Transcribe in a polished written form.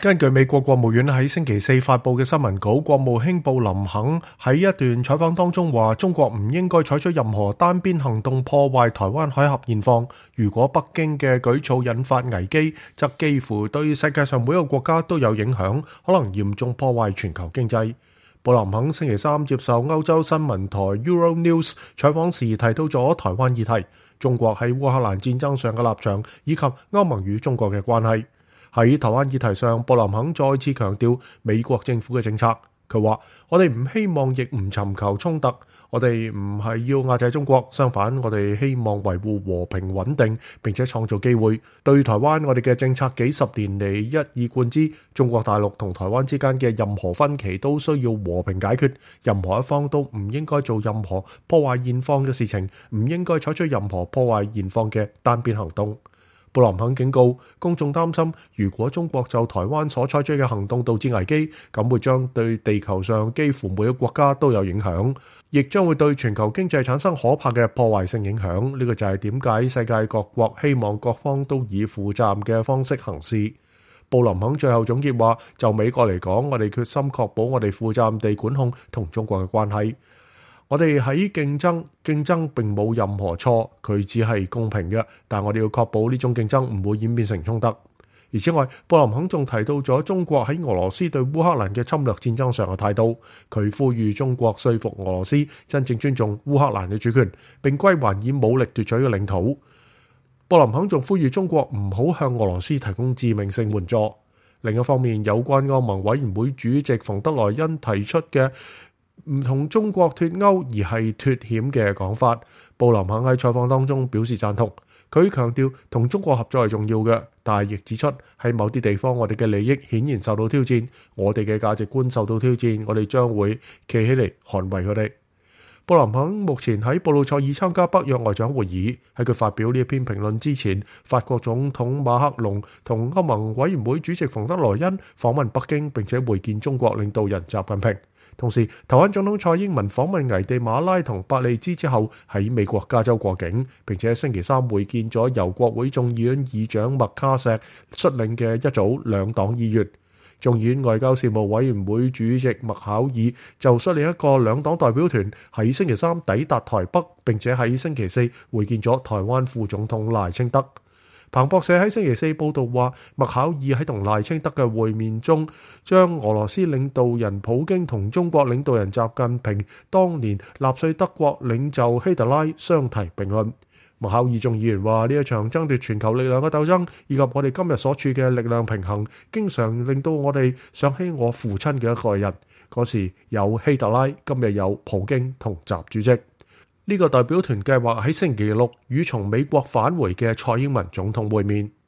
根據美國國務院喺星期四發佈嘅新聞稿，國務卿布林肯喺一段採訪當中話，中國唔應該採取任何單邊行動破壞台灣海峽現況。如果北京嘅舉措引發危機，則幾乎對世界上每一個國家都有影響，可能嚴重破壞全球經濟。布林肯星期三接受歐洲新聞台 Euronews 採訪時提到咗台灣議題、中國喺烏克蘭戰爭上嘅立場，以及歐盟與中國嘅關係。喺台灣議題上，布林肯再次強調美國政府嘅政策。佢話：我哋唔希望亦唔尋求衝突，我哋唔係要壓制中國，相反，我哋希望維護和平穩定，並且創造機會。對台灣，我哋嘅政策幾十年嚟一以貫之，中國大陸同台灣之間嘅任何分歧都需要和平解決，任何一方都唔應該做任何破壞現況嘅事情，唔應該採取任何破壞現況嘅單邊行動。布林肯警告公眾擔心，如果中國就台灣所採取嘅行動導致危機，咁會將對地球上幾乎每個國家都有影響，亦將會對全球經濟產生可怕嘅破壞性影響。呢個就係點解世界各國希望各方都以負責任嘅方式行事。布林肯最後總結話：就美國嚟講，我哋決心確保我哋負責任地管控同中國嘅關係。我哋喺競爭並冇任何錯，佢只係公平嘅，但我哋要確保呢種競爭唔會演變成衝突。而此外，布林肯仲提到咗中國喺俄羅斯對烏克蘭嘅侵略戰爭上嘅態度，佢呼籲中國說服俄羅斯真正尊重烏克蘭嘅主權，並歸還以武力奪取嘅領土。布林肯仲呼籲中國唔好向俄羅斯提供致命性援助。另一方面，有關歐盟委員會主席馮德萊恩提出嘅唔同中國脫歐而係脫險嘅講法，布林肯喺採訪當中表示贊同。佢強調同中國合作係重要嘅，但係亦指出喺某啲地方我哋嘅利益顯然受到挑戰，我哋嘅價值觀受到挑戰，我哋將會企起嚟捍衛佢哋。布林肯目前喺布魯塞爾參加北約外長會議，喺佢發表呢一篇評論之前，法國總統馬克龍同歐盟委員會主席馮德萊恩訪問北京，並且會見中國領導人習近平。同時，台灣總統蔡英文訪問危地馬拉同伯利茲之後，喺美國加州過境，並且星期三會見咗由國會眾議院議長麥卡錫率領嘅一組兩黨議員。眾議院外交事務委員會主席麥考爾就率領一個兩黨代表團喺星期三抵達台北，並且喺星期四會見咗台灣副總統賴清德。彭博社喺星期四報道話，麥考爾喺同賴清德嘅會面中，將俄羅斯領導人普京同中國領導人習近平當年納粹德國領袖希特拉相提並論。麥考爾眾議員話，呢一場爭奪全球力量嘅鬥爭，以及我哋今日所處嘅力量平衡，經常令到我哋想起我父親嘅一個人。嗰時有希特拉，今日有普京同習主席。呢個代表團計劃喺星期六與從美國返回嘅蔡英文總統會面。